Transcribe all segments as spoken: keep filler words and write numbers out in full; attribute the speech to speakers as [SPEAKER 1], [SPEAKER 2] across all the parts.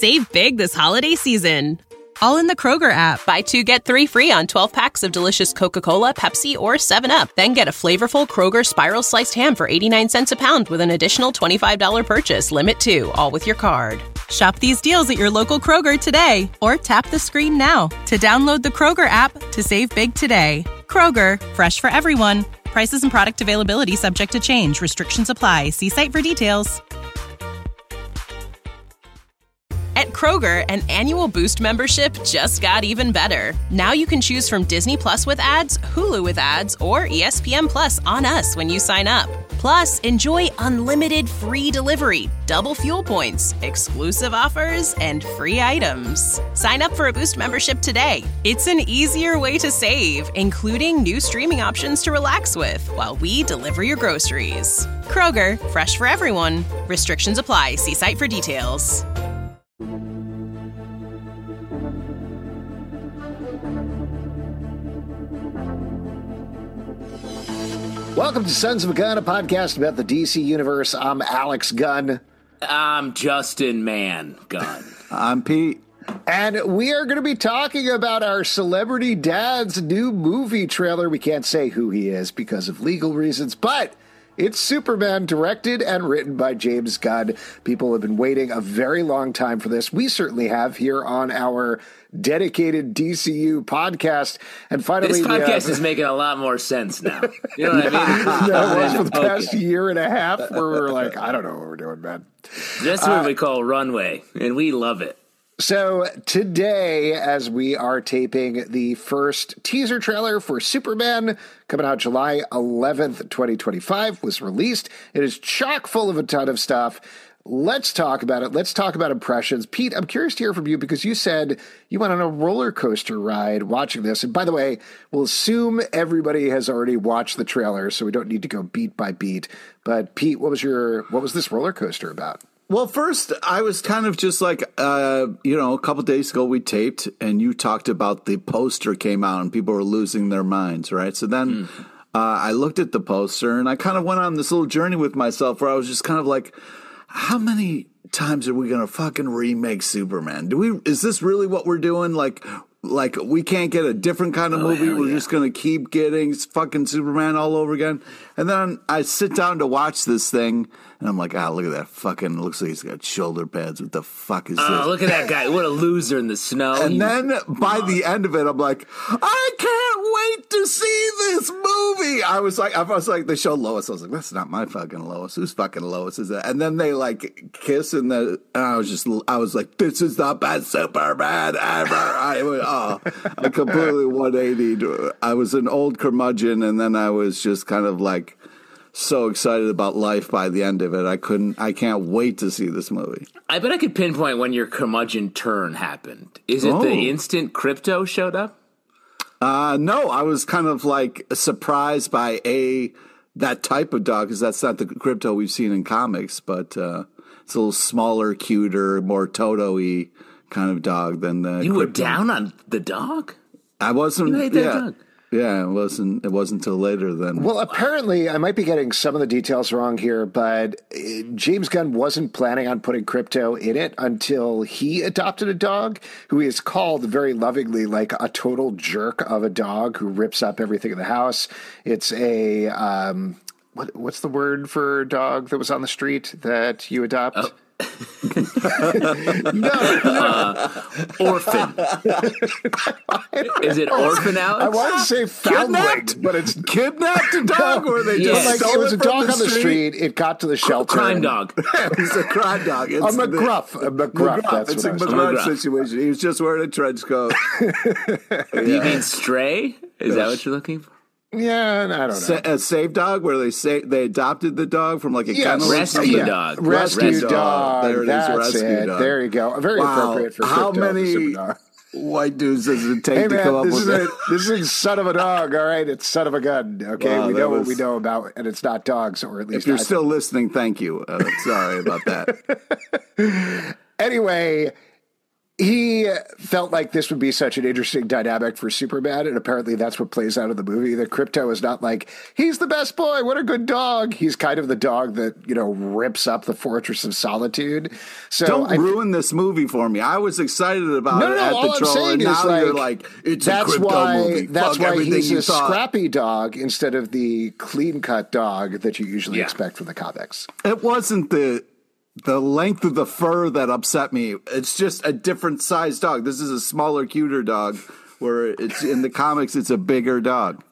[SPEAKER 1] Save big this holiday season. All in the Kroger app.
[SPEAKER 2] Buy two, get three free on twelve packs of delicious Coca-Cola, Pepsi, or seven up. Then get a flavorful Kroger Spiral Sliced Ham for eighty-nine cents a pound with an additional twenty-five dollars purchase. Limit two, all with your card.
[SPEAKER 1] Shop these deals at your local Kroger today, or tap the screen now to download the Kroger app to save big today. Kroger, fresh for everyone. Prices and product availability subject to change. Restrictions apply. See site for details.
[SPEAKER 2] At Kroger, an annual Boost membership just got even better. Now you can choose from Disney Plus with ads, Hulu with ads, or E S P N Plus on us when you sign up. Plus, enjoy unlimited free delivery, double fuel points, exclusive offers, and free items. Sign up for a Boost membership today. It's an easier way to save, including new streaming options to relax with while we deliver your groceries. Kroger, fresh for everyone. Restrictions apply. See site for details.
[SPEAKER 3] Welcome to Sons of a Gun, a podcast about the D C Universe. I'm Alex Gunn.
[SPEAKER 4] I'm Justin Man Gunn.
[SPEAKER 5] I'm Pete.
[SPEAKER 3] And we are going to be talking about our celebrity dad's new movie trailer. We can't say who he is because of legal reasons, but it's Superman, directed and written by James Gunn. People have been waiting a very long time for this. We certainly have here on our dedicated D C U podcast. And finally,
[SPEAKER 4] this podcast
[SPEAKER 3] uh,
[SPEAKER 4] is making a lot more sense now. You know what I mean?
[SPEAKER 3] No, it was for the past year and a half where we were like, I don't know what we're doing, man.
[SPEAKER 4] That's what uh, we call runway, and we love it.
[SPEAKER 3] So today, as we are taping the first teaser trailer for Superman, coming out July eleventh, twenty twenty-five, was released. It is chock full of a ton of stuff. Let's talk about it. Let's talk about impressions. Pete, I'm curious to hear from you because you said you went on a roller coaster ride watching this. And by the way, we'll assume everybody has already watched the trailer, so we don't need to go beat by beat. But Pete, what was your what was this roller coaster about?
[SPEAKER 5] Well, first, I was kind of just like, uh, you know, a couple days ago we taped and you talked about the poster came out and people were losing their minds, right? So then mm. uh, I looked at the poster and I kind of went on this little journey with myself where I was just kind of like, how many times are we going to fucking remake Superman? Do we? Is this really what we're doing? Like, like we can't get a different kind of oh, movie. We're yeah. just going to keep getting fucking Superman all over again. And then I sit down to watch this thing. And I'm like, ah, oh, look at that fucking, looks like he's got shoulder pads. What the fuck is
[SPEAKER 4] oh,
[SPEAKER 5] this?
[SPEAKER 4] Oh, look at that guy. What a loser in the snow.
[SPEAKER 5] And then by the end of it, I'm like, I can't wait to see this movie. I was like, I was like, they showed Lois. I was like, that's not my fucking Lois. Whose fucking Lois is that? And then they like kiss and the, and I was just, I was like, this is the best Superman ever. I, oh, I completely one eighty. I was an old curmudgeon and then I was just kind of like, so excited about life by the end of it. I couldn't, I can't wait to see this movie.
[SPEAKER 4] I bet I could pinpoint when your curmudgeon turn happened. Is it oh. the instant Crypto showed up?
[SPEAKER 5] Uh, no, I was kind of like surprised by a, that type of dog, because that's not the Crypto we've seen in comics, but uh, it's a little smaller, cuter, more Toto-y kind of dog than the
[SPEAKER 4] You
[SPEAKER 5] Crypto.
[SPEAKER 4] were down on the dog?
[SPEAKER 5] I wasn't.
[SPEAKER 4] You hate that
[SPEAKER 5] yeah.
[SPEAKER 4] dog?
[SPEAKER 5] Yeah, it wasn't. It wasn't until later then.
[SPEAKER 3] Well, apparently, I might be getting some of the details wrong here, but James Gunn wasn't planning on putting Crypto in it until he adopted a dog who is called very lovingly like a total jerk of a dog who rips up everything in the house. It's a um, what? What's the word for a dog that was on the street that you adopt? Oh. no,
[SPEAKER 4] uh, orphan. Is it orphan, Alex?
[SPEAKER 3] I wanted to say foundling, but it's
[SPEAKER 5] kidnapped a dog, or they just
[SPEAKER 3] like,
[SPEAKER 5] stole
[SPEAKER 3] it was
[SPEAKER 5] it
[SPEAKER 3] a dog
[SPEAKER 5] the
[SPEAKER 3] on the street. It got to the shelter.
[SPEAKER 4] Crime dog.
[SPEAKER 5] It was a crime dog. It's
[SPEAKER 3] a McGruff. A McGruff.
[SPEAKER 5] McGruff.
[SPEAKER 3] That's
[SPEAKER 5] it's
[SPEAKER 3] what
[SPEAKER 5] a
[SPEAKER 3] I was
[SPEAKER 5] McGruff
[SPEAKER 4] McGruff.
[SPEAKER 5] situation. He was just wearing a trench coat.
[SPEAKER 4] Yeah. Do you mean stray? Is that what you're looking for?
[SPEAKER 3] Yeah, I don't know.
[SPEAKER 5] Sa- a save dog where they say they adopted the dog from like a
[SPEAKER 3] yes.
[SPEAKER 5] kennel.
[SPEAKER 4] Rescue
[SPEAKER 3] yeah.
[SPEAKER 4] dog.
[SPEAKER 3] Rescue, rescue dog. dog. There it
[SPEAKER 5] That's
[SPEAKER 3] is.
[SPEAKER 5] Rescue
[SPEAKER 3] it.
[SPEAKER 5] dog.
[SPEAKER 3] There you go. Very
[SPEAKER 5] wow.
[SPEAKER 3] appropriate for
[SPEAKER 5] how
[SPEAKER 3] Crypto,
[SPEAKER 5] many white dudes does it take
[SPEAKER 3] hey,
[SPEAKER 5] to
[SPEAKER 3] man,
[SPEAKER 5] come up
[SPEAKER 3] this
[SPEAKER 5] with
[SPEAKER 3] is
[SPEAKER 5] that?
[SPEAKER 3] a, This is son of a dog. All right, it's son of a gun. Okay,
[SPEAKER 5] wow,
[SPEAKER 3] we know
[SPEAKER 5] was,
[SPEAKER 3] what we know about, and it's not dogs, or at least
[SPEAKER 5] if you're
[SPEAKER 3] I
[SPEAKER 5] still
[SPEAKER 3] think.
[SPEAKER 5] listening, thank you. Uh, sorry about that.
[SPEAKER 3] Anyway. He felt like this would be such an interesting dynamic for Superman, and apparently that's what plays out of the movie. That Krypto is not like, he's the best boy, what a good dog. He's kind of the dog that, you know, rips up the Fortress of Solitude. So
[SPEAKER 5] Don't
[SPEAKER 3] I,
[SPEAKER 5] ruin this movie for me. I was excited about
[SPEAKER 3] no, no,
[SPEAKER 5] it
[SPEAKER 3] no,
[SPEAKER 5] at
[SPEAKER 3] all
[SPEAKER 5] the
[SPEAKER 3] I'm
[SPEAKER 5] trailer,
[SPEAKER 3] saying
[SPEAKER 5] and
[SPEAKER 3] is
[SPEAKER 5] now
[SPEAKER 3] like,
[SPEAKER 5] you're like, it's
[SPEAKER 3] that's
[SPEAKER 5] a Krypto
[SPEAKER 3] why,
[SPEAKER 5] movie.
[SPEAKER 3] That's
[SPEAKER 5] Fuck
[SPEAKER 3] why
[SPEAKER 5] everything
[SPEAKER 3] he's
[SPEAKER 5] you
[SPEAKER 3] a
[SPEAKER 5] thought.
[SPEAKER 3] scrappy dog instead of the clean-cut dog that you usually
[SPEAKER 4] Yeah.
[SPEAKER 3] expect from the comics.
[SPEAKER 5] It wasn't the the length of the fur that upset me. It's just a different size dog. This is a smaller, cuter dog, where it's in the comics, it's a bigger dog.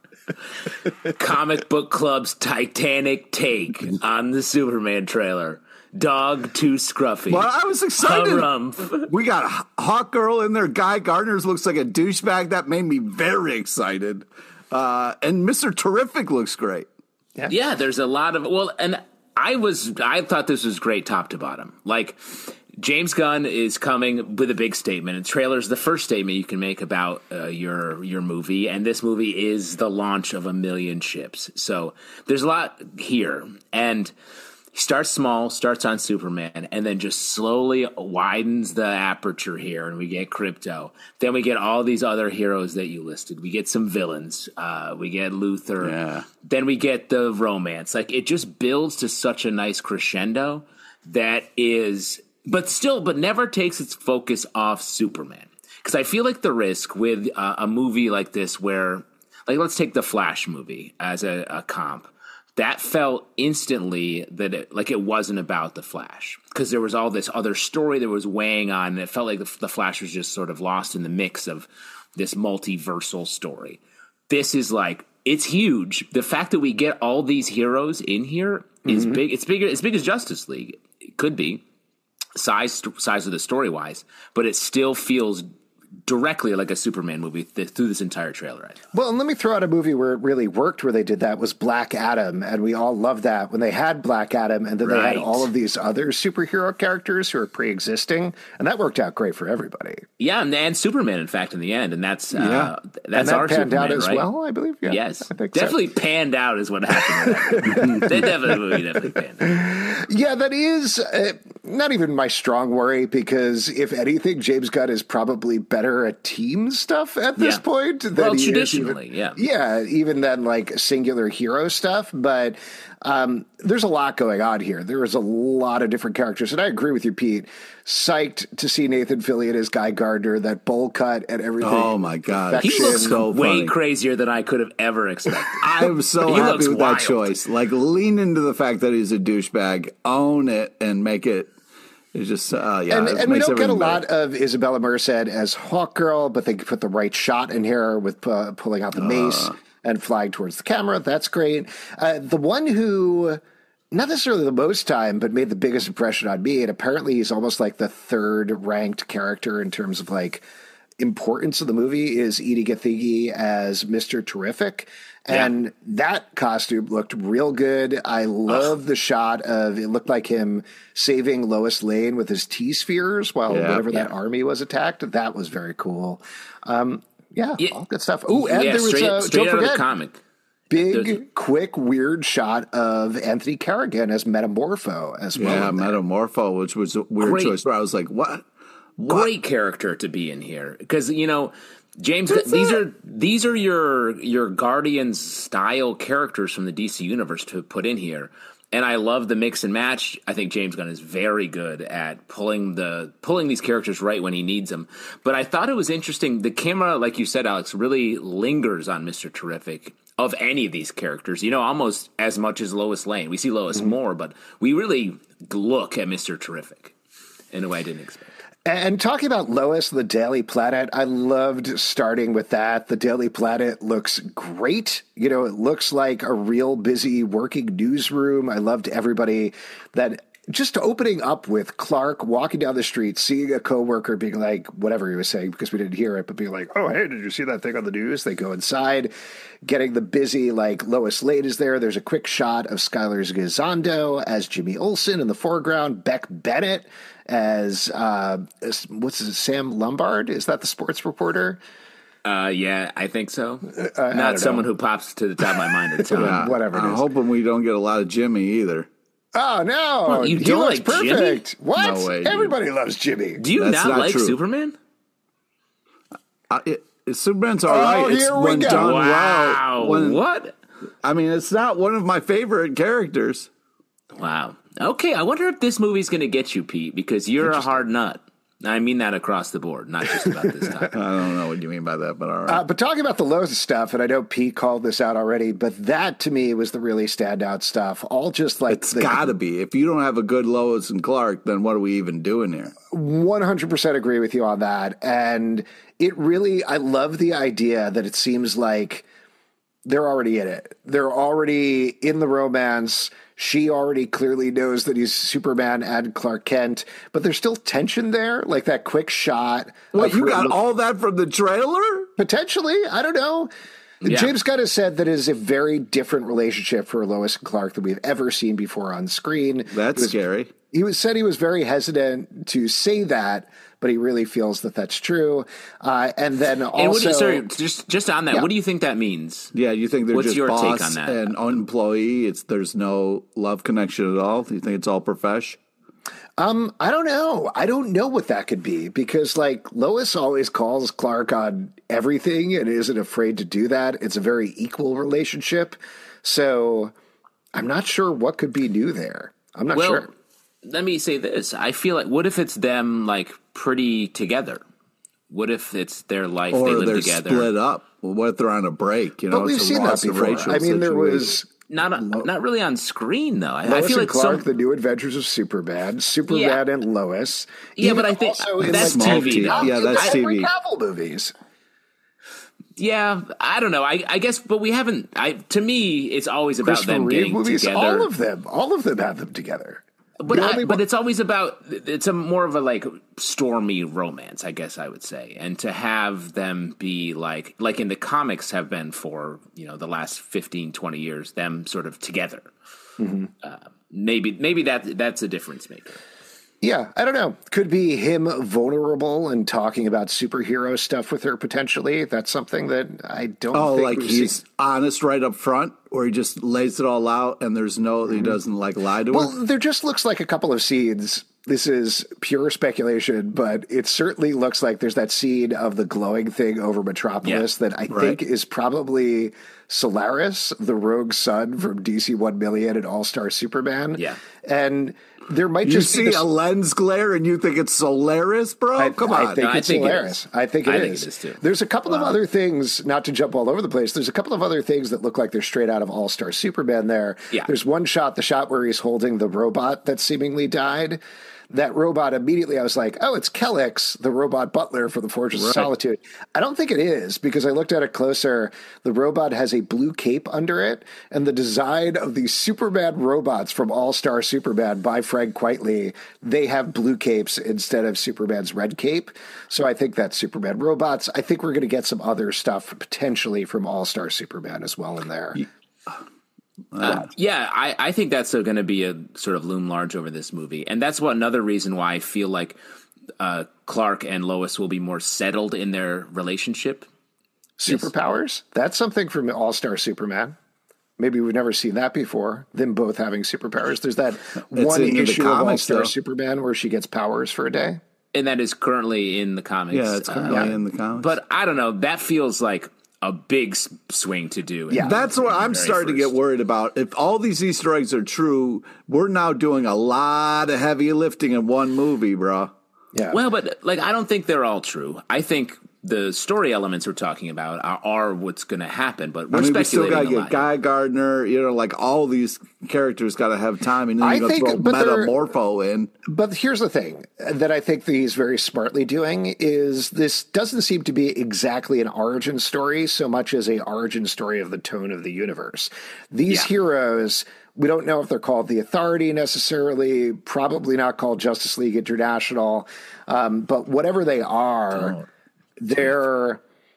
[SPEAKER 4] Comic Book Club's Titanic take on the Superman trailer. Dog too scruffy.
[SPEAKER 5] Well, I was excited.
[SPEAKER 4] Harumph.
[SPEAKER 5] We got Hawk Girl in there. Guy Gardner's looks like a douchebag. That made me very excited. Uh, and Mister Terrific looks great.
[SPEAKER 3] Yeah.
[SPEAKER 4] Yeah, there's a lot of well, and I was I thought this was great top to bottom. Like James Gunn is coming with a big statement, and trailer's the first statement you can make about uh, your your movie, and this movie is the launch of a million ships. So there's a lot here, and he starts small, starts on Superman, and then just slowly widens the aperture here, and we get Krypto. Then we get all these other heroes that you listed. We get some villains. Uh, we get Luthor.
[SPEAKER 5] Yeah.
[SPEAKER 4] Then we get the romance. Like, it just builds to such a nice crescendo that is, but still, but never takes its focus off Superman. Because I feel like the risk with uh, a movie like this where, like, let's take the Flash movie as a, a comp. That felt instantly that it, like it wasn't about the Flash, because there was all this other story that was weighing on, and it felt like the, the Flash was just sort of lost in the mix of this multiversal story. This is like, it's huge. The fact that we get all these heroes in here is mm-hmm. big. It's bigger. It's big as Justice League. It could be size size of the story wise, but it still feels directly like a Superman movie th- through this entire trailer. Right?
[SPEAKER 3] Well, and let me throw out a movie where it really worked where they did that was Black Adam, and we all loved that when they had Black Adam, and then right. they had all of these other superhero characters who are pre-existing, and that worked out great for everybody.
[SPEAKER 4] Yeah, and, and Superman, in fact, in the end, and that's
[SPEAKER 3] yeah.
[SPEAKER 4] uh, that's
[SPEAKER 3] and that
[SPEAKER 4] our
[SPEAKER 3] panned
[SPEAKER 4] Superman,
[SPEAKER 3] out as
[SPEAKER 4] right?
[SPEAKER 3] well, I believe. Yeah,
[SPEAKER 4] yes,
[SPEAKER 3] I think
[SPEAKER 4] definitely
[SPEAKER 3] so.
[SPEAKER 4] panned out is what happened. They definitely, definitely panned out.
[SPEAKER 3] Yeah, that is uh, not even my strong worry, because if anything, James Gunn is probably better at team stuff at this
[SPEAKER 4] yeah.
[SPEAKER 3] point than
[SPEAKER 4] well,
[SPEAKER 3] he
[SPEAKER 4] traditionally,
[SPEAKER 3] is even,
[SPEAKER 4] yeah,
[SPEAKER 3] yeah, even than like singular hero stuff. But um, there's a lot going on here. There is a lot of different characters, and I agree with you, Pete. Psyched to see Nathan Fillion as Guy Gardner, that bowl cut and everything.
[SPEAKER 5] Oh my god,
[SPEAKER 4] he looks
[SPEAKER 5] so
[SPEAKER 4] way
[SPEAKER 5] funny.
[SPEAKER 4] crazier than I could have ever expected.
[SPEAKER 5] I'm so
[SPEAKER 4] he
[SPEAKER 5] happy with
[SPEAKER 4] wild.
[SPEAKER 5] that choice. Like, lean into the fact that he's a douchebag, own it, and make it. It's just, uh, yeah.
[SPEAKER 3] And,
[SPEAKER 5] it
[SPEAKER 3] and we
[SPEAKER 5] makes
[SPEAKER 3] don't get a
[SPEAKER 5] everything
[SPEAKER 3] lot
[SPEAKER 5] better.
[SPEAKER 3] of Isabella Merced as Hawk Girl, but they put the right shot in here with uh, pulling out the mace
[SPEAKER 5] Uh.
[SPEAKER 3] and flying towards the camera. That's great. Uh, the one who, not necessarily the most time, but made the biggest impression on me, and apparently he's almost like the third ranked character in terms of like importance of the movie, is Edie Gathegi as Mister Terrific. And yeah. that costume looked real good. I love Ugh. the shot of, it looked like him saving Lois Lane with his T-spheres while
[SPEAKER 5] yeah,
[SPEAKER 3] whatever
[SPEAKER 5] yeah.
[SPEAKER 3] that army was attacked. That was very cool. Um, yeah,
[SPEAKER 4] yeah,
[SPEAKER 3] all good stuff. Oh, and
[SPEAKER 4] yeah,
[SPEAKER 3] there was,
[SPEAKER 4] straight,
[SPEAKER 3] uh,
[SPEAKER 4] straight
[SPEAKER 3] don't
[SPEAKER 4] out
[SPEAKER 3] forget,
[SPEAKER 4] of the comic.
[SPEAKER 3] Big,
[SPEAKER 4] There's...
[SPEAKER 3] quick, weird shot of Anthony Carrigan as Metamorpho as well.
[SPEAKER 5] Yeah, Metamorpho, which was a weird
[SPEAKER 4] Great.
[SPEAKER 5] choice where I was like, what? what?
[SPEAKER 4] Great character to be in here. Because, you know, James, That's these it. are these are your your Guardians style characters from the D C universe to put in here, and I love the mix and match. I think James Gunn is very good at pulling the pulling these characters right when he needs them. But I thought it was interesting. The camera, like you said, Alex, really lingers on Mister Terrific of any of these characters. You know, almost as much as Lois Lane. We see Lois mm-hmm. more, but we really look at Mister Terrific in a way I didn't expect.
[SPEAKER 3] And talking about Lois, the Daily Planet, I loved starting with that. The Daily Planet looks great. You know, it looks like a real busy working newsroom. I loved everybody that just opening up with Clark walking down the street, seeing a coworker being like, whatever he was saying, because we didn't hear it, but being like, oh, hey, did you see that thing on the news? They go inside, getting the busy, like Lois Lane is there. There's a quick shot of Skylar Gisondo as Jimmy Olsen in the foreground, Beck Bennett as, uh, as what's his, Sam Lombard? Is that the sports reporter?
[SPEAKER 4] Uh, yeah, I think so.
[SPEAKER 3] Uh,
[SPEAKER 4] Not someone who pops to the top of my mind at the time.
[SPEAKER 5] Yeah,
[SPEAKER 3] Whatever it
[SPEAKER 5] I'm
[SPEAKER 3] is.
[SPEAKER 5] hoping we don't get a lot of Jimmy either.
[SPEAKER 3] Oh no!
[SPEAKER 4] Well, you
[SPEAKER 3] he
[SPEAKER 4] don't
[SPEAKER 3] looks
[SPEAKER 4] like
[SPEAKER 3] perfect.
[SPEAKER 4] Jimmy?
[SPEAKER 3] What?
[SPEAKER 5] No way, dude.
[SPEAKER 3] Everybody loves Jimmy.
[SPEAKER 4] Do you
[SPEAKER 5] That's
[SPEAKER 4] not,
[SPEAKER 5] not
[SPEAKER 4] like
[SPEAKER 5] true.
[SPEAKER 4] Superman?
[SPEAKER 5] Uh, it, it, Superman's all right.
[SPEAKER 3] Oh,
[SPEAKER 5] It's
[SPEAKER 3] here we
[SPEAKER 5] when
[SPEAKER 3] go.
[SPEAKER 5] done
[SPEAKER 4] Wow.
[SPEAKER 5] well. When,
[SPEAKER 4] what?
[SPEAKER 5] I mean, it's not one of my favorite characters.
[SPEAKER 4] Wow. Okay, I wonder if this movie's going to get you, Pete, because you're a hard nut. I mean that across the board, not just about this topic.
[SPEAKER 5] I don't know what you mean by that, but all right.
[SPEAKER 3] Uh, but talking about the Lois stuff, and I know Pete called this out already, but that to me was the really standout stuff. All just like
[SPEAKER 5] It's
[SPEAKER 3] the,
[SPEAKER 5] got to be. If you don't have a good Lois and Clark, then what are we even doing here?
[SPEAKER 3] one hundred percent agree with you on that. And it really, I love the idea that it seems like they're already in it. They're already in the romance. She already clearly knows that he's Superman and Clark Kent, but there's still tension there, like that quick shot.
[SPEAKER 5] What,
[SPEAKER 3] of
[SPEAKER 5] you
[SPEAKER 3] her
[SPEAKER 5] got
[SPEAKER 3] look-
[SPEAKER 5] all that from the trailer?
[SPEAKER 3] Potentially, I don't know.
[SPEAKER 4] Yeah.
[SPEAKER 3] James Gunn has said that it is a very different relationship for Lois and Clark than we've ever seen before on screen.
[SPEAKER 5] That's
[SPEAKER 3] He was-
[SPEAKER 5] scary.
[SPEAKER 3] He was said he was very hesitant to say that, but he really feels that that's true. Uh, and then also,
[SPEAKER 4] And what do you, sorry, just just on that,
[SPEAKER 3] Yeah.
[SPEAKER 4] what do you think that means?
[SPEAKER 5] Yeah, you think they're
[SPEAKER 4] What's
[SPEAKER 5] just
[SPEAKER 4] your take
[SPEAKER 5] boss
[SPEAKER 4] on that?
[SPEAKER 5] and employee? It's there's no love connection at all. Do you think it's all profesh?
[SPEAKER 3] um, I don't know. I don't know what that could be because, like, Lois always calls Clark on everything and isn't afraid to do that. It's a very equal relationship, so I'm not sure what could be new there. I'm not
[SPEAKER 4] Well,
[SPEAKER 3] sure.
[SPEAKER 4] let me say this. I feel like, what if it's them, like, pretty together? What if it's their life,
[SPEAKER 5] Or
[SPEAKER 4] they live
[SPEAKER 5] they're
[SPEAKER 4] together?
[SPEAKER 5] split up? Well, what if they're on a break? You know,
[SPEAKER 3] But we've
[SPEAKER 5] it's a
[SPEAKER 3] seen that
[SPEAKER 5] Ross and
[SPEAKER 3] before.
[SPEAKER 5] Rachel
[SPEAKER 3] I mean, there
[SPEAKER 5] situation.
[SPEAKER 3] was
[SPEAKER 4] Not not really on screen, though. I, I
[SPEAKER 3] Lois
[SPEAKER 4] feel
[SPEAKER 3] and
[SPEAKER 4] like
[SPEAKER 3] Clark,
[SPEAKER 4] some...
[SPEAKER 3] The New Adventures of Superman, Superman
[SPEAKER 4] Yeah.
[SPEAKER 3] and Lois.
[SPEAKER 4] Yeah,
[SPEAKER 3] Even
[SPEAKER 4] but I think
[SPEAKER 3] also in
[SPEAKER 4] that's
[SPEAKER 3] like
[SPEAKER 4] T V,
[SPEAKER 3] Henry
[SPEAKER 4] though.
[SPEAKER 3] Cavill-
[SPEAKER 5] Yeah, that's
[SPEAKER 3] the Henry
[SPEAKER 5] T V.
[SPEAKER 3] Cavill movies.
[SPEAKER 4] Yeah, I don't know. I, I guess, but we haven't... I To me, it's always about
[SPEAKER 3] Christopher
[SPEAKER 4] them
[SPEAKER 3] Reeve
[SPEAKER 4] getting
[SPEAKER 3] movies,
[SPEAKER 4] together.
[SPEAKER 3] all of them, all of them have them together.
[SPEAKER 4] But
[SPEAKER 3] The
[SPEAKER 4] I,
[SPEAKER 3] only
[SPEAKER 4] but
[SPEAKER 3] one-
[SPEAKER 4] it's always about it's a more of a like stormy romance, I guess I would say, and to have them be like like in the comics have been for you know the last fifteen, twenty years, them sort of together.
[SPEAKER 3] Mm-hmm.
[SPEAKER 4] Uh, maybe maybe that that's a difference maker.
[SPEAKER 3] Yeah, I don't know. Could be him vulnerable and talking about superhero stuff with her potentially. That's something that I don't.
[SPEAKER 5] Oh,
[SPEAKER 3] think
[SPEAKER 5] like
[SPEAKER 3] we've
[SPEAKER 5] he's
[SPEAKER 3] seen.
[SPEAKER 5] honest right up front, or he just lays it all out, and there's no he doesn't like lie to
[SPEAKER 3] Well,
[SPEAKER 5] her.
[SPEAKER 3] there just looks like a couple of scenes. This is pure speculation, but it certainly looks like there's that scene of the glowing thing over Metropolis
[SPEAKER 4] Yeah,
[SPEAKER 3] that I
[SPEAKER 5] right.
[SPEAKER 3] think is probably Solaris, the rogue sun from D C one million and All Star Superman.
[SPEAKER 4] Yeah.
[SPEAKER 3] And there might
[SPEAKER 5] You
[SPEAKER 3] just be
[SPEAKER 5] see
[SPEAKER 3] this-
[SPEAKER 5] a lens glare, and you think it's Solaris, bro?
[SPEAKER 3] I,
[SPEAKER 5] Come
[SPEAKER 3] I
[SPEAKER 5] on.
[SPEAKER 3] think
[SPEAKER 4] No, I
[SPEAKER 3] it's
[SPEAKER 4] think it
[SPEAKER 3] hilarious.
[SPEAKER 4] is.
[SPEAKER 3] I think it
[SPEAKER 4] I
[SPEAKER 3] is.
[SPEAKER 4] think it is, too.
[SPEAKER 3] There's a couple of other things, not to jump all over the place. There's a couple of other things that look like they're straight out of All Star Superman there.
[SPEAKER 4] Yeah.
[SPEAKER 3] There's one shot, the shot where he's holding the robot that seemingly died. That robot, immediately I was like, oh, it's Kellex, the robot butler for the Fortress of Solitude. I don't think it is, because I looked at it closer. The robot has a blue cape under it, and the design of the Superman robots from All-Star Superman by Frank Quitely, they have blue capes instead of Superman's red cape. So I think that's Superman robots. I think we're going to get some other stuff potentially from All-Star Superman as well in there.
[SPEAKER 4] Uh, yeah, I, I think that's going to be a sort of loom large over this movie, and that's what another reason why I feel like uh, Clark and Lois will be more settled in their relationship.
[SPEAKER 3] Superpowers? That's something from All-Star Superman. Maybe we've never seen that before, them both having superpowers. There's that one
[SPEAKER 5] in the
[SPEAKER 3] issue of
[SPEAKER 5] comics,
[SPEAKER 3] All-Star
[SPEAKER 5] though.
[SPEAKER 3] Superman where she gets powers for a day.
[SPEAKER 4] And that is currently in the comics.
[SPEAKER 5] Yeah, it's currently
[SPEAKER 4] Uh,
[SPEAKER 5] in the comics.
[SPEAKER 4] But I don't know. That feels like a big s- swing to do. in
[SPEAKER 3] Yeah.
[SPEAKER 4] the
[SPEAKER 5] That's what I'm
[SPEAKER 4] very
[SPEAKER 5] starting to
[SPEAKER 4] first.
[SPEAKER 5] get worried about. If all these Easter eggs are true, we're now doing a lot of heavy lifting in one movie, bro.
[SPEAKER 3] Yeah.
[SPEAKER 4] Well, but like I don't think they're all true. I think the story elements we're talking about are, are what's going to happen. But we're
[SPEAKER 5] I mean, we still
[SPEAKER 4] speculating
[SPEAKER 5] got to
[SPEAKER 4] a
[SPEAKER 5] get
[SPEAKER 4] lot.
[SPEAKER 5] Guy Gardner, you know, like all these characters got to have time, and then
[SPEAKER 3] I
[SPEAKER 5] you're going to
[SPEAKER 3] think-
[SPEAKER 5] throw
[SPEAKER 3] but they're-
[SPEAKER 5] Metamorpho in.
[SPEAKER 3] But here's the thing that I think that he's very smartly doing is this doesn't seem to be exactly an origin story so much as a origin story of the tone of the universe. These
[SPEAKER 4] Yeah.
[SPEAKER 3] heroes, we don't know if they're called the Authority necessarily, probably not called Justice League International, um, but whatever they are, they're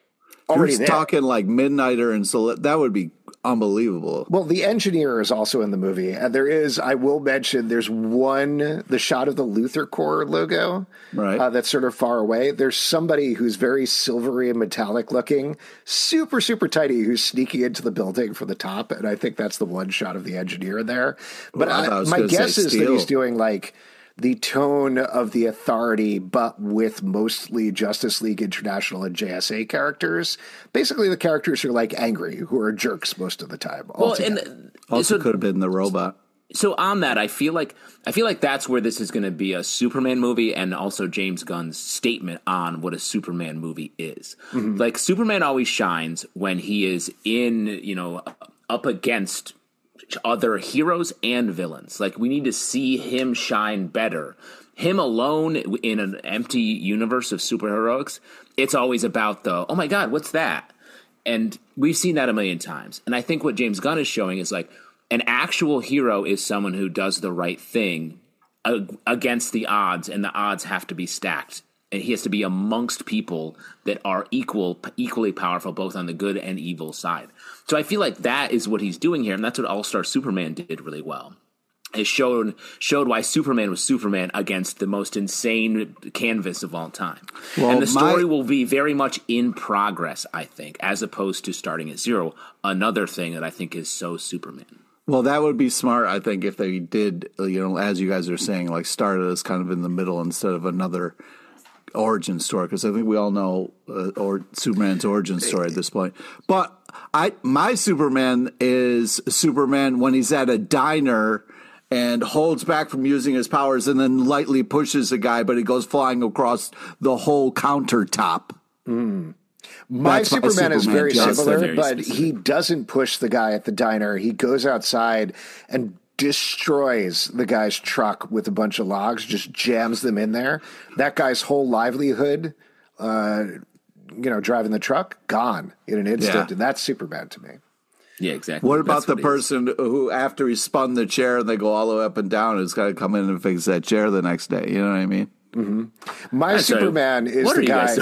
[SPEAKER 3] already
[SPEAKER 5] Who's
[SPEAKER 3] there.
[SPEAKER 5] talking like Midnighter, and so that would be unbelievable.
[SPEAKER 3] Well, the engineer is also in the movie, and there is, I will mention, there's one, the shot of the Luthor Corps logo,
[SPEAKER 5] right?
[SPEAKER 3] Uh, that's sort of far away. There's somebody who's very silvery and metallic looking, super, super tiny, who's sneaking into the building from the top, and I think that's the one shot of the engineer there. But
[SPEAKER 5] well, I
[SPEAKER 3] I, my guess is
[SPEAKER 5] Steel.
[SPEAKER 3] that he's doing like the tone of the Authority, but with mostly Justice League International and J S A characters. Basically, the characters who are like angry, who are jerks most of the time.
[SPEAKER 4] Well, and
[SPEAKER 5] also
[SPEAKER 4] so,
[SPEAKER 5] could have been the robot.
[SPEAKER 4] So on that, I feel like I feel like that's where this is going to be a Superman movie, and also James Gunn's statement on what a Superman movie is. Mm-hmm. Like Superman always shines when he is in, you know, up against other heroes and villains. Like we need to see him shine better. Him alone in an empty universe of superheroics, it's always about the, oh my God, what's that? And we've seen that a million times. And I think what James Gunn is showing is like an actual hero is someone who does the right thing against the odds, and the odds have to be stacked. And he has to be amongst people that are equal, equally powerful, both on the good and evil side. So I feel like that is what he's doing here, and that's what All-Star Superman did really well. It showed showed why Superman was Superman against the most insane canvas of all time. Well, and the story my, will be very much in progress, I think, as opposed to starting at zero. Another thing that I think is so Superman.
[SPEAKER 5] Well, that would be smart, I think, if they did, you know, as you guys are saying, like started as kind of in the middle instead of another origin story, because I think we all know uh, or Superman's origin story at this point. But I my Superman is Superman when he's at a diner and holds back from using his powers and then lightly pushes a guy, but he goes flying across the whole countertop.
[SPEAKER 3] Mm. My Superman, Superman is very similar, very but specific. He doesn't push the guy at the diner. He goes outside and destroys the guy's truck with a bunch of logs, just jams them in there. That guy's whole livelihood, uh, you know, driving the truck, gone in an instant. Yeah. And that's Superman to me.
[SPEAKER 4] Yeah, exactly.
[SPEAKER 5] What about
[SPEAKER 4] that's
[SPEAKER 5] the
[SPEAKER 4] what
[SPEAKER 5] person who, after he spun the chair and they go all the way up and down, has got to come in and fix that chair the next day? You know what I mean?
[SPEAKER 3] Mm-hmm. My I'm Superman sorry. is
[SPEAKER 4] what
[SPEAKER 3] the guy.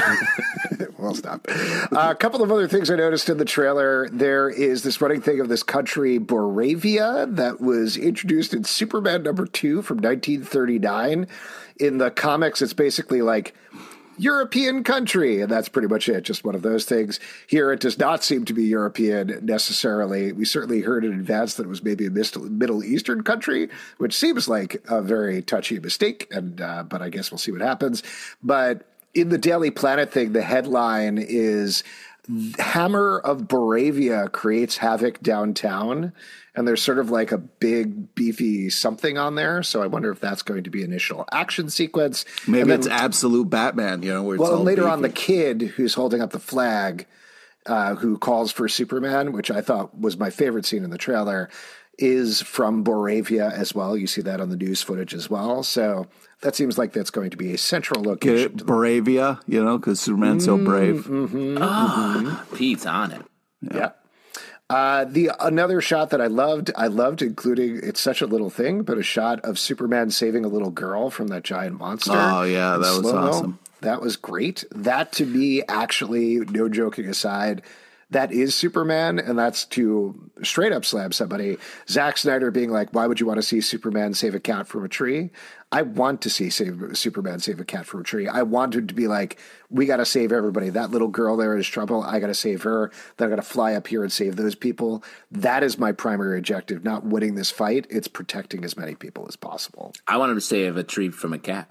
[SPEAKER 3] Well, stop. Uh, a couple of other things I noticed in the trailer. There is this running thing of this country, Boravia, that was introduced in Superman number two from nineteen thirty-nine. In the comics, it's basically like European country, and that's pretty much it, just one of those things. Here, it does not seem to be European necessarily. We certainly heard in advance that it was maybe a Middle Eastern country, which seems like a very touchy mistake, and uh, but I guess we'll see what happens. But in the Daily Planet thing, the headline is Hammer of Boravia creates havoc downtown. And there's sort of like a big, beefy something on there. So I wonder if that's going to be initial action sequence.
[SPEAKER 5] Maybe
[SPEAKER 3] then,
[SPEAKER 5] it's absolute Batman, you know, where it's
[SPEAKER 3] well,
[SPEAKER 5] all
[SPEAKER 3] later
[SPEAKER 5] beefy.
[SPEAKER 3] on, the kid who's holding up the flag, uh, who calls for Superman, which I thought was my favorite scene in the trailer, is from Boravia as well. You see that on the news footage as well. So that seems like that's going to be a central location.
[SPEAKER 5] Get Boravia, you know, because Superman's so brave.
[SPEAKER 3] Mm-hmm,
[SPEAKER 4] oh,
[SPEAKER 3] mm-hmm.
[SPEAKER 4] Pete's on it.
[SPEAKER 3] Yeah. yeah. Uh, the another shot that I loved, I loved including, it's such a little thing, but a shot of Superman saving a little girl from that giant monster.
[SPEAKER 5] Oh, yeah, that was
[SPEAKER 3] slow-mo.
[SPEAKER 5] awesome.
[SPEAKER 3] That was great. That, to me, actually, no joking aside, that is Superman, and that's to straight up slam somebody. Zack Snyder being like, why would you want to see Superman save a cat from a tree? I want to see save, Superman save a cat from a tree. I wanted to be like, we got to save everybody. That little girl there is trouble. I got to save her. Then I got to fly up here and save those people. That is my primary objective, not winning this fight. It's protecting as many people as possible.
[SPEAKER 4] I want him to save a tree from a cat.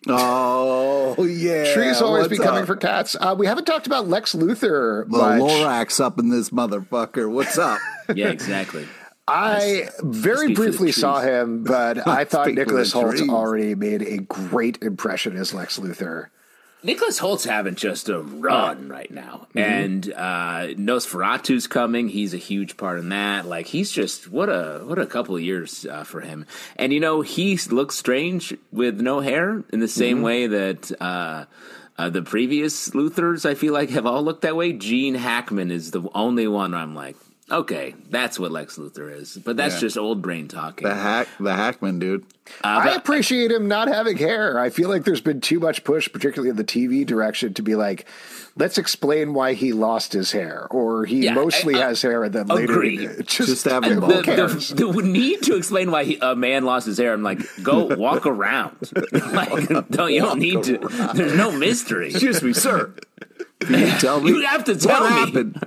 [SPEAKER 5] Oh, yeah.
[SPEAKER 3] Trees always be coming
[SPEAKER 5] up?
[SPEAKER 3] for cats. Uh, we haven't talked about Lex Luthor
[SPEAKER 5] The
[SPEAKER 3] much.
[SPEAKER 5] Lorax up in this motherfucker. What's up?
[SPEAKER 4] Yeah, exactly.
[SPEAKER 3] I very briefly saw him, but I thought Nicholas Hoult
[SPEAKER 5] trees.
[SPEAKER 3] already made a great impression as Lex Luthor.
[SPEAKER 4] Nicholas Holt's having just a run right now. Mm-hmm. And uh, Nosferatu's coming. He's a huge part in that. Like, he's just, what a what a couple of years uh, for him. And, you know, he looks strange with no hair in the same mm-hmm. way that uh, uh, the previous Luthors, I feel like, have all looked that way. Gene Hackman is the only one where I'm like, Okay, that's what Lex Luthor is, but that's
[SPEAKER 5] Yeah.
[SPEAKER 4] just old brain talking.
[SPEAKER 5] The hack, the Hackman dude.
[SPEAKER 4] Uh,
[SPEAKER 3] I
[SPEAKER 4] but-
[SPEAKER 3] appreciate him not having hair. I feel like there's been too much push, particularly in the T V direction, to be like, let's explain why he lost his hair, or he
[SPEAKER 4] Yeah,
[SPEAKER 3] mostly
[SPEAKER 4] I- I
[SPEAKER 3] has hair, and then later
[SPEAKER 4] agree.
[SPEAKER 3] it just,
[SPEAKER 5] Just have
[SPEAKER 3] who
[SPEAKER 5] him
[SPEAKER 4] the,
[SPEAKER 3] cares?
[SPEAKER 4] the, the need to explain why he, a man lost his hair, I'm like, go walk around. Like, don't, you don't need to. There's no mystery.
[SPEAKER 5] Excuse me, sir. Can you tell me?
[SPEAKER 4] You have to tell
[SPEAKER 5] what
[SPEAKER 4] me.
[SPEAKER 5] happened?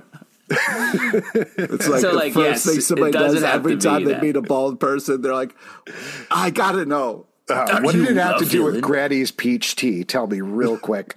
[SPEAKER 5] It's like
[SPEAKER 4] So,
[SPEAKER 5] the
[SPEAKER 4] like,
[SPEAKER 5] first
[SPEAKER 4] yes,
[SPEAKER 5] thing
[SPEAKER 4] it
[SPEAKER 5] somebody
[SPEAKER 4] doesn't
[SPEAKER 5] does
[SPEAKER 4] have
[SPEAKER 5] every
[SPEAKER 4] to be
[SPEAKER 5] time they
[SPEAKER 4] that.
[SPEAKER 5] meet a bald person. They're like, I gotta know.
[SPEAKER 3] Uh, what
[SPEAKER 4] you
[SPEAKER 3] did it have to
[SPEAKER 4] love
[SPEAKER 3] do with
[SPEAKER 4] villain?
[SPEAKER 3] Granny's peach tea? Tell me real quick.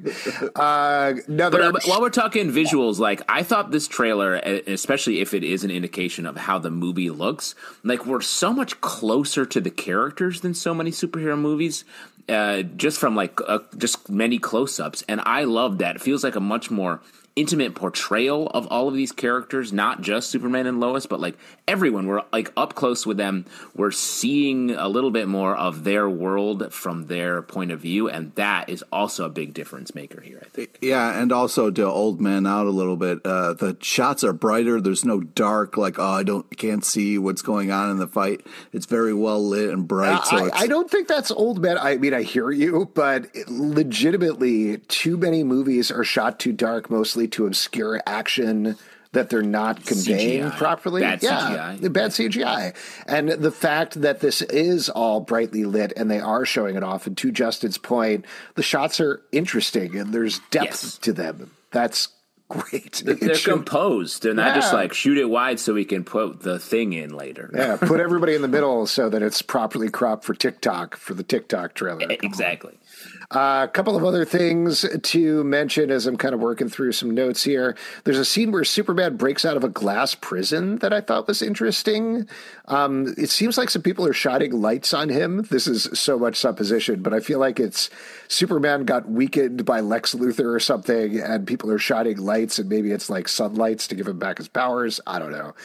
[SPEAKER 3] Uh, another.
[SPEAKER 4] But uh, but while we're talking visuals, like I thought this trailer, e- especially if it is an indication of how the movie looks, like we're so much closer to the characters than so many superhero movies, uh, just from like uh, just many close-ups, and I love that. It feels like a much more intimate portrayal of all of these characters, not just Superman and Lois, but like everyone. We're like up close with them. We're seeing a little bit more of their world from their point of view, and that is also a big difference maker here, I think.
[SPEAKER 5] Yeah, and also to old man out a little bit. Uh, the shots are brighter. There's no dark, like, oh, I don't can't see what's going on in the fight. It's very well lit and bright. so
[SPEAKER 3] I,
[SPEAKER 5] it's,
[SPEAKER 3] I don't think that's old man. I mean, I hear you, but legitimately, too many movies are shot too dark, mostly to obscure action that they're not conveying
[SPEAKER 4] C G I.
[SPEAKER 3] properly.
[SPEAKER 4] Bad
[SPEAKER 3] yeah,
[SPEAKER 4] C G I.
[SPEAKER 3] bad C G I. And the fact that this is all brightly lit and they are showing it off, and to Justin's point, the shots are interesting and there's depth
[SPEAKER 4] Yes.
[SPEAKER 3] to them. That's great.
[SPEAKER 4] They're
[SPEAKER 3] It should-
[SPEAKER 4] composed. They're not just
[SPEAKER 3] Yeah.
[SPEAKER 4] like shoot it wide so we can put the thing in later.
[SPEAKER 3] yeah, put everybody in the middle so that it's properly cropped for TikTok, for the TikTok trailer.
[SPEAKER 4] Exactly.
[SPEAKER 3] Uh, a couple of other things to mention as I'm kind of working through some notes here. There's a scene where Superman breaks out of a glass prison that I thought was interesting. Um, it seems like some people are shining lights on him. This is so much supposition, but I feel like it's Superman got weakened by Lex Luthor or something, and people are shining lights, and maybe it's like sunlights to give him back his powers. I don't know.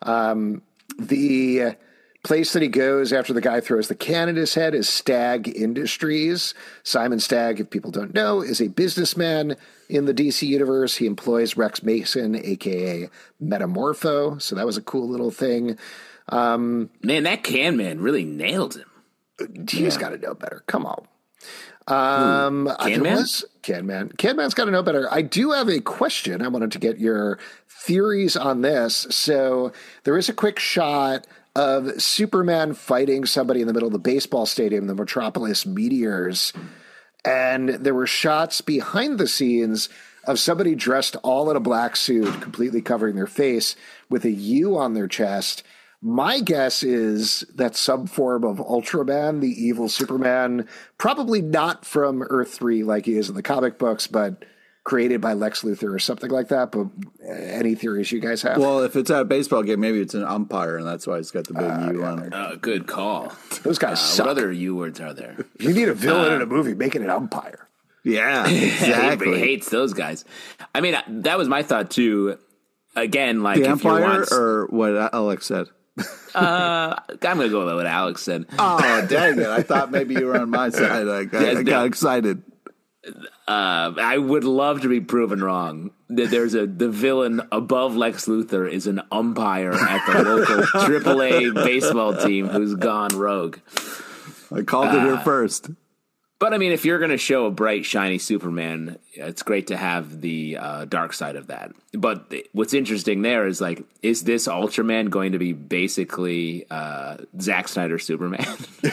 [SPEAKER 3] Um, the place that he goes after the guy throws the can at his head is Stagg Industries. Simon Stagg, if people don't know, is a businessman in the D C universe. He employs Rex Mason, a k a. Metamorpho. So that was a cool little thing.
[SPEAKER 4] Man, that Can Man really nailed him.
[SPEAKER 3] He's got to know better. Come on. Um, I
[SPEAKER 4] Can
[SPEAKER 3] think it
[SPEAKER 4] Man?
[SPEAKER 3] was Can Man. Can Man's got to know better. I do have a question. I wanted to get your theories on this. So there is a quick shot of Superman fighting somebody in the middle of the baseball stadium, the Metropolis Meteors. And there were shots behind the scenes of somebody dressed all in a black suit, completely covering their face with a U on their chest. My guess is that some form of Ultraman, the evil Superman, probably not from Earth three like he is in the comic books, but created by Lex Luthor or something like that. But any theories you guys have?
[SPEAKER 5] well, if it's at a baseball game, maybe it's an umpire, and that's why it's got the big
[SPEAKER 3] Uh,
[SPEAKER 5] U on it.
[SPEAKER 4] Uh, good call.
[SPEAKER 3] Those guys
[SPEAKER 4] Uh,
[SPEAKER 3] suck.
[SPEAKER 4] what other U words are there?
[SPEAKER 3] You need a villain in a movie, make it an umpire.
[SPEAKER 5] Yeah,
[SPEAKER 4] Exactly.
[SPEAKER 5] exactly.
[SPEAKER 4] hates those guys. I mean, that was my thought too. Again, like
[SPEAKER 5] the
[SPEAKER 4] if you
[SPEAKER 5] umpire
[SPEAKER 4] want,
[SPEAKER 5] or what Alex said.
[SPEAKER 4] uh, I'm gonna go with what Alex said.
[SPEAKER 5] Oh, dang it. I thought maybe you were on my side. I got, I got excited.
[SPEAKER 4] Uh, I would love to be proven wrong. That there's a the villain above Lex Luthor is an umpire at the local triple A baseball team who's gone rogue.
[SPEAKER 5] I called it here first.
[SPEAKER 4] But I mean, if you're going to show a bright, shiny Superman, it's great to have the uh, dark side of that. But th- what's interesting there is like, is this Ultraman going to be basically uh, Zack Snyder's Superman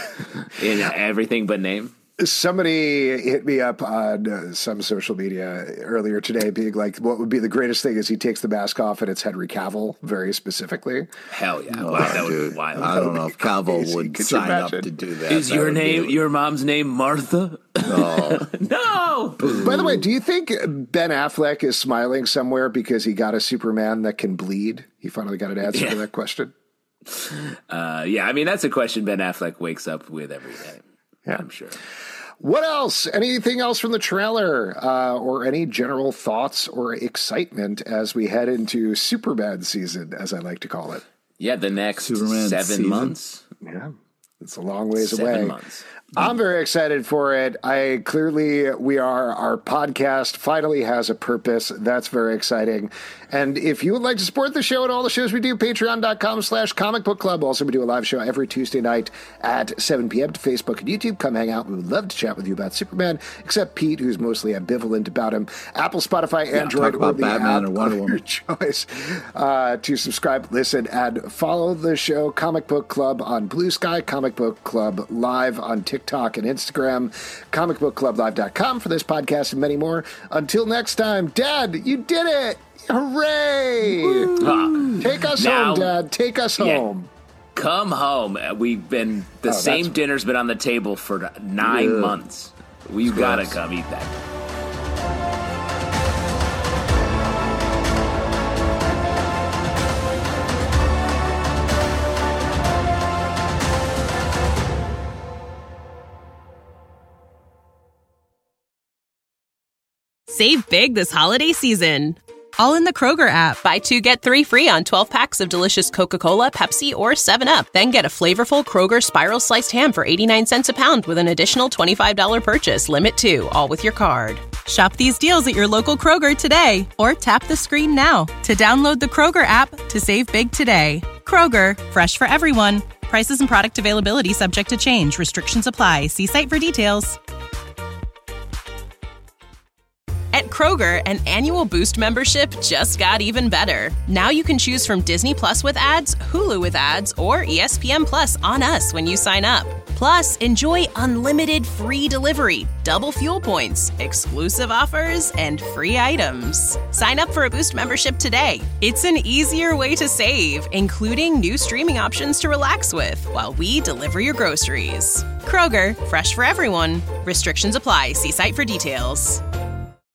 [SPEAKER 4] in everything but name?
[SPEAKER 3] Somebody hit me up on uh, some social media earlier today being like, what would be the greatest thing is he takes the mask off and it's Henry Cavill, very specifically.
[SPEAKER 4] Hell yeah!
[SPEAKER 5] Oh,
[SPEAKER 4] wow, that would
[SPEAKER 5] dude,
[SPEAKER 4] be wild.
[SPEAKER 5] I don't know if Calvo
[SPEAKER 3] Crazy.
[SPEAKER 5] would
[SPEAKER 3] Could you
[SPEAKER 5] sign up
[SPEAKER 3] imagine?
[SPEAKER 5] to do that.
[SPEAKER 4] Is
[SPEAKER 5] That
[SPEAKER 4] your
[SPEAKER 5] would be-
[SPEAKER 4] name your mom's name Martha?
[SPEAKER 5] Oh,
[SPEAKER 4] No.
[SPEAKER 3] By the way, do you think Ben Affleck is smiling somewhere because he got a Superman that can bleed? He finally got an answer
[SPEAKER 4] Yeah.
[SPEAKER 3] to that question.
[SPEAKER 4] Uh, yeah, I mean that's a question Ben Affleck wakes up with every day.
[SPEAKER 3] Yeah.
[SPEAKER 4] I'm sure.
[SPEAKER 3] What else? Anything else from the trailer uh, or any general thoughts or excitement as we head into Superman season, as I like to call it?
[SPEAKER 4] Yeah, the next
[SPEAKER 5] Superman
[SPEAKER 4] seven
[SPEAKER 5] season.
[SPEAKER 4] months.
[SPEAKER 3] Yeah, it's a long ways
[SPEAKER 4] Seven
[SPEAKER 3] away.
[SPEAKER 4] months.
[SPEAKER 3] I'm very excited for it. I clearly, we are, our podcast finally has a purpose. That's very exciting. And if you would like to support the show and all the shows we do, patreon.com slash comic book club. Also, we do a live show every Tuesday night at seven p.m. to Facebook and YouTube. Come hang out. We would love to chat with you about Superman, except Pete, who's mostly ambivalent about him. Apple, Spotify,
[SPEAKER 5] yeah,
[SPEAKER 3] Android,
[SPEAKER 5] or
[SPEAKER 3] the
[SPEAKER 5] Batman
[SPEAKER 3] app
[SPEAKER 5] or Wonder Woman.
[SPEAKER 3] Your choice uh, to subscribe, listen, and follow the show Comic Book Club on Blue Sky, Comic Book Club Live on TikTok and Instagram, comic book club live dot com for this podcast and many more. Until next time, Dad, you did it! Hooray!
[SPEAKER 4] Uh,
[SPEAKER 3] Take us
[SPEAKER 4] now,
[SPEAKER 3] home, Dad. Take us
[SPEAKER 4] yeah,
[SPEAKER 3] home.
[SPEAKER 4] Come home. We've been, the
[SPEAKER 3] oh,
[SPEAKER 4] same dinner's been on the table for nine
[SPEAKER 5] yeah.
[SPEAKER 4] months. We've got to come eat that.
[SPEAKER 2] Save big this holiday season.
[SPEAKER 1] All in the Kroger app.
[SPEAKER 2] Buy two, get three free on twelve packs of delicious Coca-Cola, Pepsi, or seven up. Then get a flavorful Kroger Spiral Sliced Ham for eighty-nine cents a pound with an additional twenty-five dollars purchase. Limit two, all with your card.
[SPEAKER 1] Shop these deals at your local Kroger today or tap the screen now to download the Kroger app to save big today. Kroger, fresh for everyone. Prices and product availability subject to change. Restrictions apply. See site for details.
[SPEAKER 2] At Kroger, an annual Boost membership just got even better. Now you can choose from Disney Plus with ads, Hulu with ads, or E S P N Plus on us when you sign up. Plus, enjoy unlimited free delivery, double fuel points, exclusive offers, and free items. Sign up for a Boost membership today. It's an easier way to save, including new streaming options to relax with while we deliver your groceries. Kroger, fresh for everyone. Restrictions apply. See site for details.